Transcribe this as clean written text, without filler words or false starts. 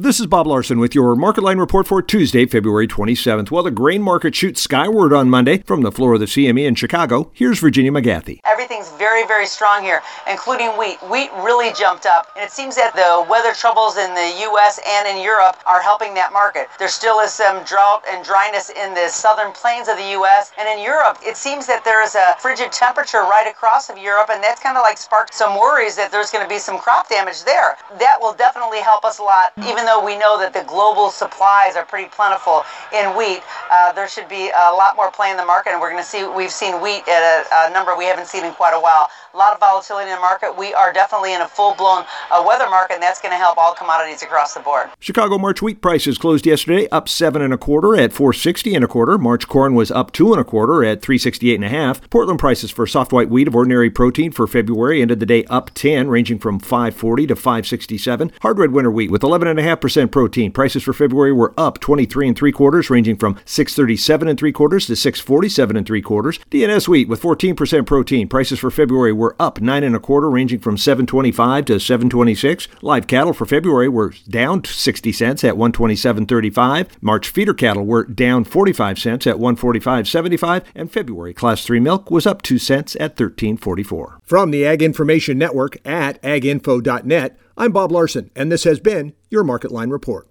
This is Bob Larson with your Market Line report for Tuesday, February 27th. Well, the grain market shoots skyward on Monday. From the floor of the CME in Chicago, here's Virginia McGathy. Everything's very, very strong here, including wheat. Wheat really jumped up, and it seems that the weather troubles in the U.S. and in Europe are helping that market. There still is some drought and dryness in the southern plains of the U.S., and in Europe, it seems that there is a frigid temperature right across of Europe, and that's kind of like sparked some worries that there's going to be some crop damage there. That will definitely help us a lot, even though we know that the global supplies are pretty plentiful in wheat. There should be a lot more play in the market, and we've seen wheat at a number we haven't seen in quite a while. A lot of volatility in the market. We are definitely in a full-blown weather market, and that's going to help all commodities across the board. Chicago March wheat prices closed yesterday up 7 1/4 at $4.60 1/4. March corn was up 2 1/4 at $3.68 1/2. Portland prices for soft white wheat of ordinary protein for February ended the day up 10, ranging from $5.40 to $5.67. Hard red winter wheat with 11.5% protein. Prices for February were up 23 3/4, ranging from $6.37 3/4 to $6.47 3/4. DNS wheat with 14% protein. Prices for February were up 9 1/4, ranging from $7.25 to $7.26. Live cattle for February were down 60 cents at $127.35. March feeder cattle were down 45 cents at $145.75, and February Class 3 milk was up 2 cents at $13.44. From the Ag Information Network at aginfo.net, I'm Bob Larson, and this has been your Market Line Report.